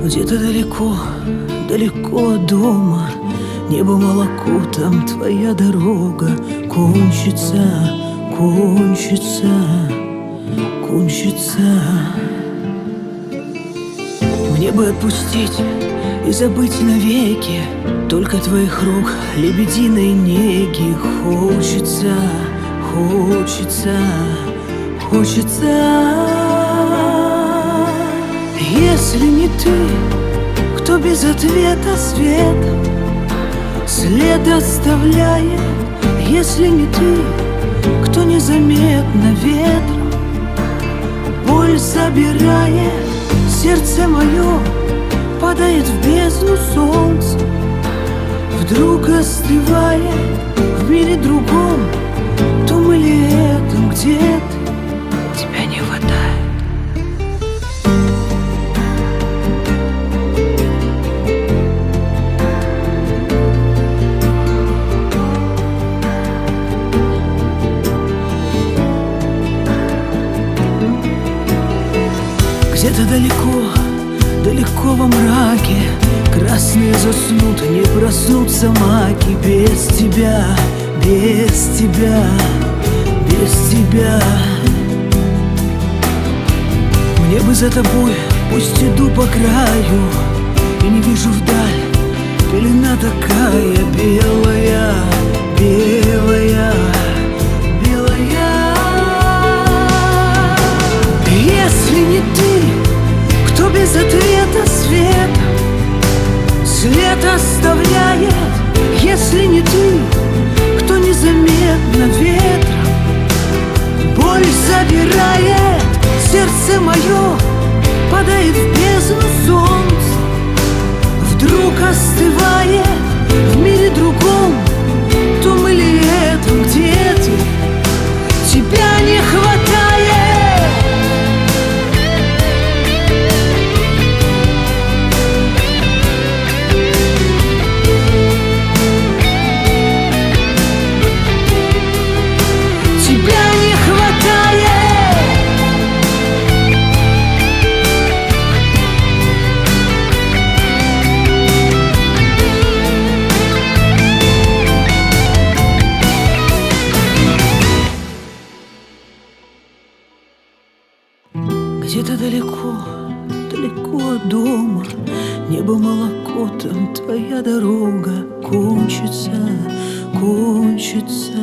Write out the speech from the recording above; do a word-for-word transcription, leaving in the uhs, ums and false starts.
Где-то далеко, далеко от дома, небо молоко, там твоя дорога кончится, кончится, кончится. Мне бы отпустить и забыть навеки только твоих рук лебединой неги. Хочется, хочется, хочется. Если не ты, кто без ответа светом след оставляет. Если не ты, кто незаметно ветром боль собирает. Сердце мое падает в бездну солнца, вдруг остывает в мире другом, том или этом, где ты, тебя не хватает. Где-то далеко, далеко во мраке красные заснут, не проснутся маки. Без тебя, без тебя, без тебя. Мне бы за тобой, пусть иду по краю и не вижу вдаль, пелена такая белая, белая, белая. Если не ты, кто без ответа света след оставляет. Если не ты, кто незаметно ветром боль забирает. Сердце мое падает в бездну солнца, вдруг остывает в мире другом, том или этом, где ты, тебя не хватает. Где-то далеко, далеко от дома, небо молоко, там твоя дорога кончится, кончится.